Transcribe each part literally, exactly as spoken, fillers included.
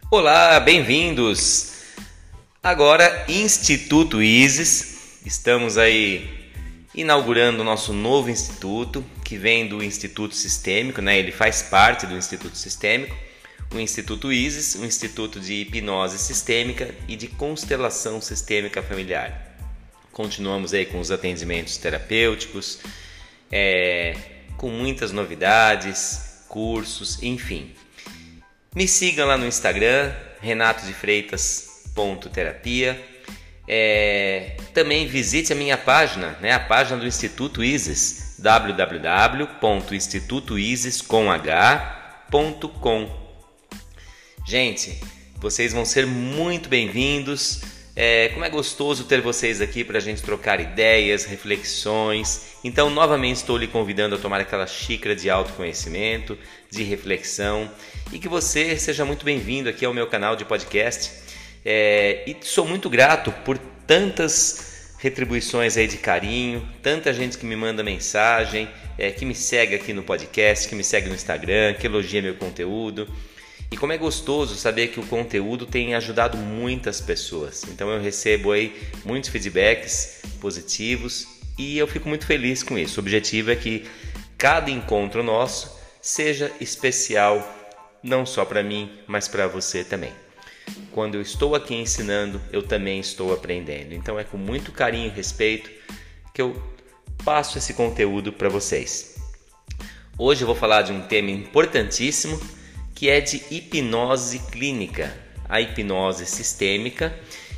Olá, bem-vindos! Agora, Instituto Isis, estamos aí inaugurando o nosso novo instituto, que vem do Instituto Sistêmico, né? Ele faz parte do Instituto Sistêmico, o Instituto Isis, um instituto de hipnose sistêmica e de constelação sistêmica familiar. Continuamos aí com os atendimentos terapêuticos, é, com muitas novidades, cursos, enfim. Me sigam lá no Instagram, renato de freitas ponto terapia. É, também visite a minha página, né, a página do Instituto Isis, w w w ponto instituto isis ponto com. Gente, vocês vão ser muito bem-vindos. É, como é gostoso ter vocês aqui para a gente trocar ideias, reflexões. Então, novamente estou lhe convidando a tomar aquela xícara de autoconhecimento, de reflexão, e que você seja muito bem-vindo aqui ao meu canal de podcast. É, e sou muito grato por tantas retribuições aí de carinho, tanta gente que me manda mensagem, é, que me segue aqui no podcast, que me segue no Instagram, que elogia meu conteúdo. E como é gostoso saber que o conteúdo tem ajudado muitas pessoas. Então eu recebo aí muitos feedbacks positivos e eu fico muito feliz com isso. O objetivo é que cada encontro nosso seja especial, não só para mim, mas para você também. Quando eu estou aqui ensinando, eu também estou aprendendo. Então é com muito carinho e respeito que eu passo esse conteúdo para vocês. Hoje eu vou falar de um tema importantíssimo, que é de hipnose clínica, a hipnose sistêmica.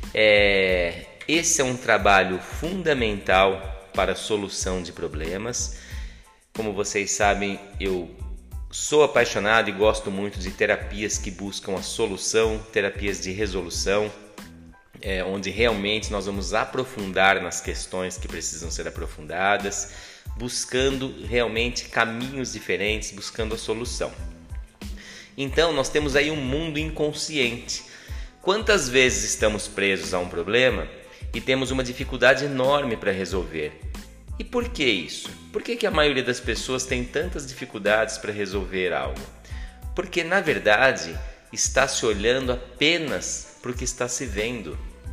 É, esse é um trabalho fundamental para a solução de problemas. Como vocês sabem, eu sou apaixonado e gosto muito de terapias que buscam a solução, terapias de resolução, é, onde realmente nós vamos aprofundar nas questões que precisam ser aprofundadas, buscando realmente caminhos diferentes, buscando a solução. Então, nós temos aí um mundo inconsciente. Quantas vezes estamos presos a um problema e temos uma dificuldade enorme para resolver? E por que isso? Por que que a maioria das pessoas tem tantas dificuldades para resolver algo? Porque, na verdade, está se olhando apenas para o que está se vendo.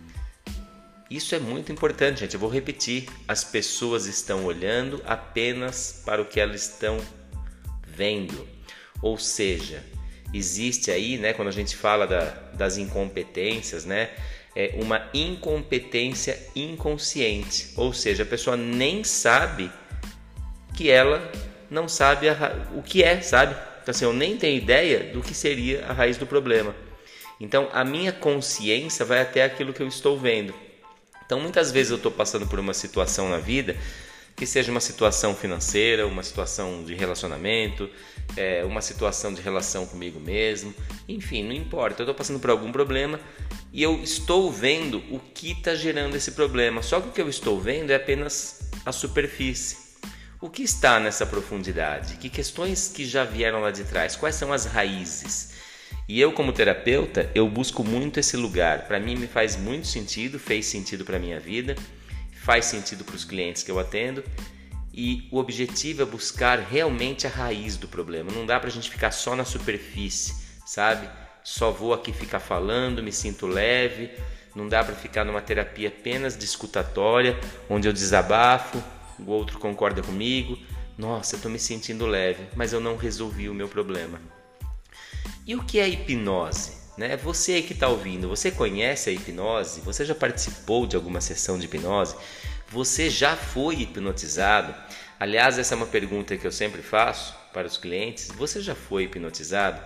Isso é muito importante, gente. Eu vou repetir. As pessoas estão olhando apenas para o que elas estão vendo. Ou seja, existe aí, né, quando a gente fala da, das incompetências, né, é uma incompetência inconsciente, ou seja, a pessoa nem sabe que ela não sabe a, o que é, sabe? Então assim, eu nem tenho ideia do que seria a raiz do problema. Então a minha consciência vai até aquilo que eu estou vendo. Então muitas vezes eu estou passando por uma situação na vida, que seja uma situação financeira, uma situação de relacionamento, é, uma situação de relação comigo mesmo, enfim, não importa, eu estou passando por algum problema e eu estou vendo o que está gerando esse problema, só que o que eu estou vendo é apenas a superfície. O que está nessa profundidade? Que questões que já vieram lá de trás? Quais são as raízes? E eu, como terapeuta, eu busco muito esse lugar. Para mim me faz muito sentido, fez sentido para a minha vida, faz sentido para os clientes que eu atendo, e o objetivo é buscar realmente a raiz do problema. Não dá para a gente ficar só na superfície, sabe? Só vou aqui ficar falando, me sinto leve. Não dá para ficar numa terapia apenas discutatória, onde eu desabafo, o outro concorda comigo. Nossa, eu estou me sentindo leve, mas eu não resolvi o meu problema. E o que é hipnose? Né? Você que está ouvindo, você conhece a hipnose? Você já participou de alguma sessão de hipnose? Você já foi hipnotizado? Aliás, essa é uma pergunta que eu sempre faço para os clientes. Você já foi hipnotizado?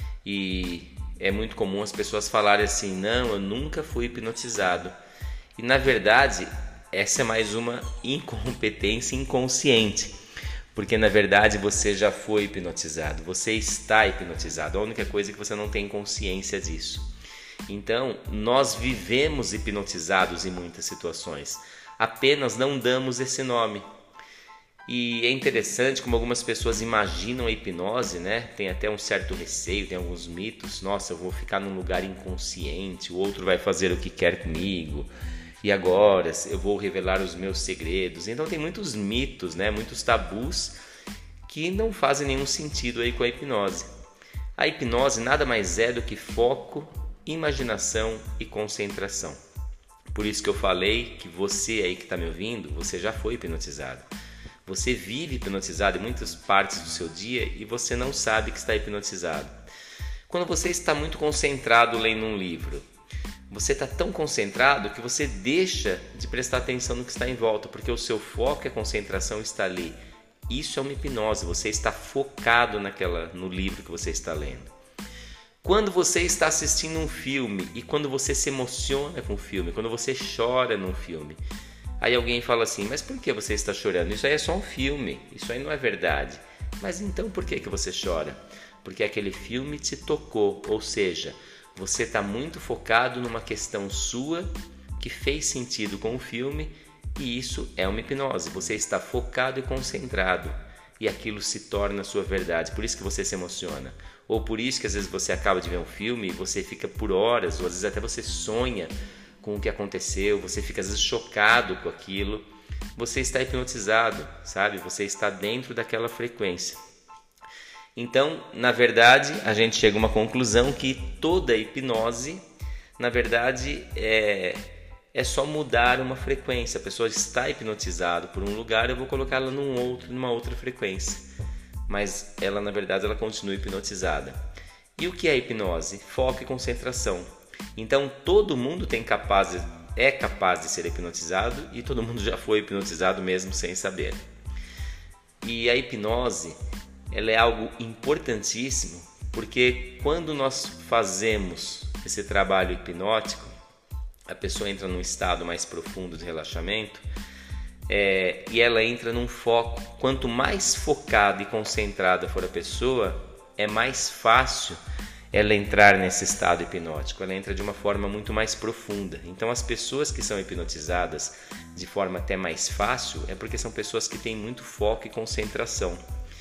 E é muito comum as pessoas falarem assim, não, eu nunca fui hipnotizado. E na verdade, essa é mais uma incompetência inconsciente. Porque na verdade você já foi hipnotizado, você está hipnotizado, a única coisa é que você não tem consciência disso. Então, nós vivemos hipnotizados em muitas situações, apenas não damos esse nome. E é interessante como algumas pessoas imaginam a hipnose, né? Tem até um certo receio, tem alguns mitos. Nossa, eu vou ficar num lugar inconsciente, o outro vai fazer o que quer comigo. E agora eu vou revelar os meus segredos. Então tem muitos mitos, né? Muitos tabus que não fazem nenhum sentido aí com a hipnose. A hipnose nada mais é do que foco, imaginação e concentração. Por isso que eu falei que você aí que está me ouvindo, você já foi hipnotizado. Você vive hipnotizado em muitas partes do seu dia e você não sabe que está hipnotizado. Quando você está muito concentrado lendo um livro, você está tão concentrado que você deixa de prestar atenção no que está em volta, porque o seu foco e a concentração está ali. Isso é uma hipnose, você está focado naquela, no livro que você está lendo. Quando você está assistindo um filme e quando você se emociona com o filme, quando você chora num filme, aí alguém fala assim, mas por que você está chorando? Isso aí é só um filme, isso aí não é verdade. Mas então por que, que você chora? Porque aquele filme te tocou, ou seja, você está muito focado numa questão sua que fez sentido com o filme e isso é uma hipnose. Você está focado e concentrado e aquilo se torna a sua verdade. Por isso que você se emociona. Ou por isso que às vezes você acaba de ver um filme e você fica por horas, ou às vezes até você sonha com o que aconteceu, você fica às vezes chocado com aquilo. Você está hipnotizado, sabe? Você está dentro daquela frequência. Então, na verdade, a gente chega a uma conclusão que toda hipnose, na verdade, é, é só mudar uma frequência. A pessoa está hipnotizada por um lugar, eu vou colocá-la num outro, numa outra frequência. Mas ela, na verdade, ela continua hipnotizada. E o que é hipnose? Foco e concentração. Então, todo mundo tem capaz, é capaz de ser hipnotizado e todo mundo já foi hipnotizado mesmo sem saber. E a hipnose, ela é algo importantíssimo, porque quando nós fazemos esse trabalho hipnótico, a pessoa entra num estado mais profundo de relaxamento é, e ela entra num foco. Quanto mais focada e concentrada for a pessoa, é mais fácil ela entrar nesse estado hipnótico, ela entra de uma forma muito mais profunda. Então as pessoas que são hipnotizadas de forma até mais fácil é porque são pessoas que têm muito foco e concentração.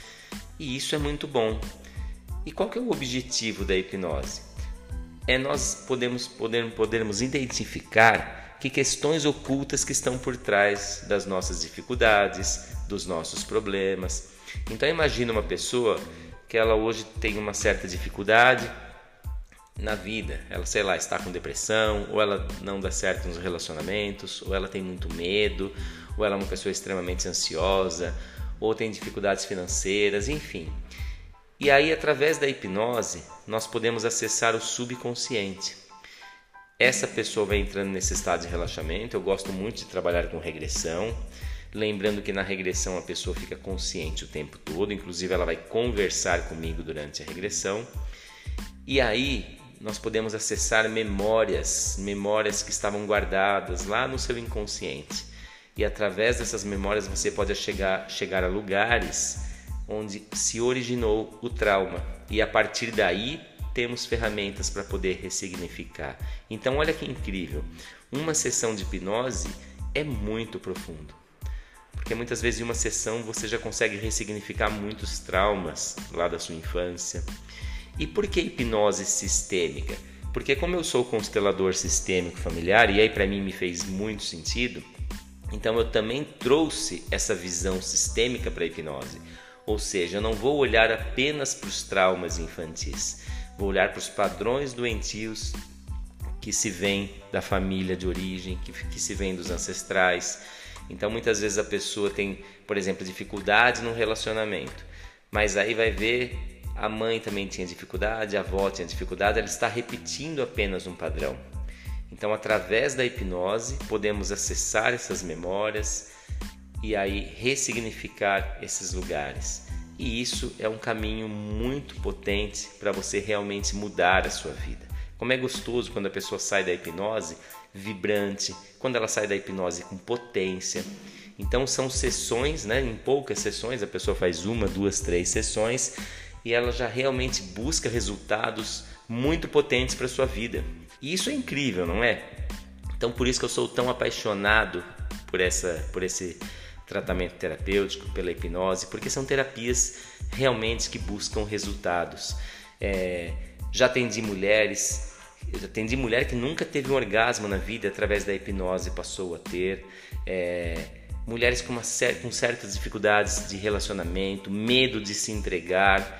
E isso é muito bom. E qual que é o objetivo da hipnose? É nós podemos, poder, podermos identificar que questões ocultas que estão por trás das nossas dificuldades, dos nossos problemas. Então imagina uma pessoa que ela hoje tem uma certa dificuldade na vida. Ela, sei lá, está com depressão, ou ela não dá certo nos relacionamentos, ou ela tem muito medo, ou ela é uma pessoa extremamente ansiosa, ou tem dificuldades financeiras, enfim. E aí, através da hipnose, nós podemos acessar o subconsciente. Essa pessoa vai entrando nesse estado de relaxamento. Eu gosto muito de trabalhar com regressão, lembrando que na regressão a pessoa fica consciente o tempo todo, inclusive ela vai conversar comigo durante a regressão. E aí nós podemos acessar memórias, memórias que estavam guardadas lá no seu inconsciente. E através dessas memórias você pode chegar, chegar a lugares onde se originou o trauma. E a partir daí temos ferramentas para poder ressignificar. Então olha que incrível, uma sessão de hipnose é muito profundo. Porque muitas vezes em uma sessão você já consegue ressignificar muitos traumas lá da sua infância. E por que hipnose sistêmica? Porque como eu sou constelador sistêmico familiar, e aí para mim me fez muito sentido, então eu também trouxe essa visão sistêmica para a hipnose. Ou seja, eu não vou olhar apenas para os traumas infantis, vou olhar para os padrões doentios que se vêm da família de origem, que, que se vêm dos ancestrais. Então muitas vezes a pessoa tem, por exemplo, dificuldade no relacionamento, mas aí vai ver, a mãe também tinha dificuldade, a avó tinha dificuldade, ela está repetindo apenas um padrão. Então através da hipnose podemos acessar essas memórias e aí ressignificar esses lugares. E isso é um caminho muito potente para você realmente mudar a sua vida. Como é gostoso quando a pessoa sai da hipnose vibrante, quando ela sai da hipnose com potência. Então são sessões, né? Em poucas sessões, a pessoa faz uma, duas, três sessões e ela já realmente busca resultados muito potentes para a sua vida. E isso é incrível, não é? Então por isso que eu sou tão apaixonado por, essa, por esse tratamento terapêutico, pela hipnose, porque são terapias realmente que buscam resultados. É, já atendi mulheres, eu já atendi mulher que nunca teve um orgasmo na vida, através da hipnose passou a ter. É, mulheres com, uma, com certas dificuldades de relacionamento, medo de se entregar,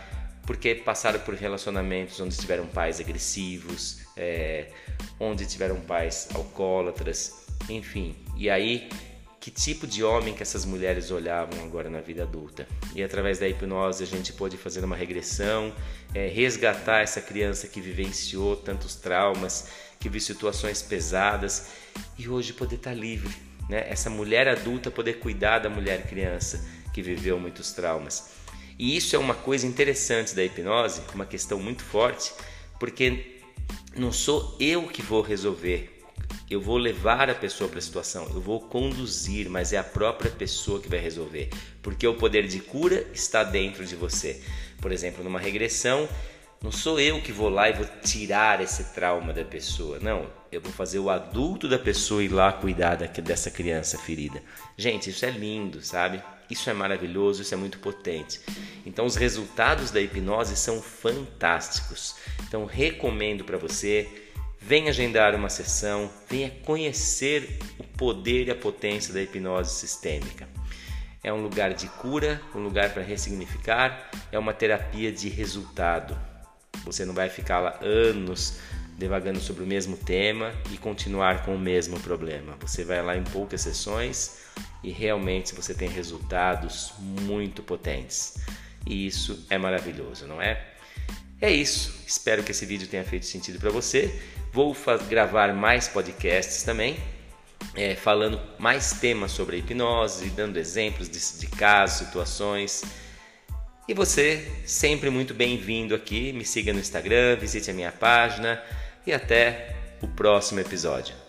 porque passaram por relacionamentos onde tiveram pais agressivos, é, onde tiveram pais alcoólatras, enfim. E aí, que tipo de homem que essas mulheres olhavam agora na vida adulta? E através da hipnose a gente pôde fazer uma regressão, é, resgatar essa criança que vivenciou tantos traumas, que viu situações pesadas, e hoje poder estar livre, né? Essa mulher adulta poder cuidar da mulher criança que viveu muitos traumas. E isso é uma coisa interessante da hipnose, uma questão muito forte, porque não sou eu que vou resolver. Eu vou levar a pessoa para a situação, eu vou conduzir, mas é a própria pessoa que vai resolver, porque o poder de cura está dentro de você. Por exemplo, numa regressão, não sou eu que vou lá e vou tirar esse trauma da pessoa, não, eu vou fazer o adulto da pessoa ir lá cuidar dessa criança ferida. Gente, isso é lindo, sabe? Isso é maravilhoso, isso é muito potente. Então os resultados da hipnose são fantásticos. Então recomendo para você, venha agendar uma sessão, venha conhecer o poder e a potência da hipnose sistêmica. É um lugar de cura, um lugar para ressignificar, é uma terapia de resultado. Você não vai ficar lá anos devagando sobre o mesmo tema e continuar com o mesmo problema. Você vai lá em poucas sessões e realmente você tem resultados muito potentes. E isso é maravilhoso, não é? É isso. Espero que esse vídeo tenha feito sentido para você. Vou gravar mais podcasts também, é, falando mais temas sobre a hipnose, dando exemplos de, de casos, situações. E você, sempre muito bem-vindo aqui. Me siga no Instagram, visite a minha página e até o próximo episódio.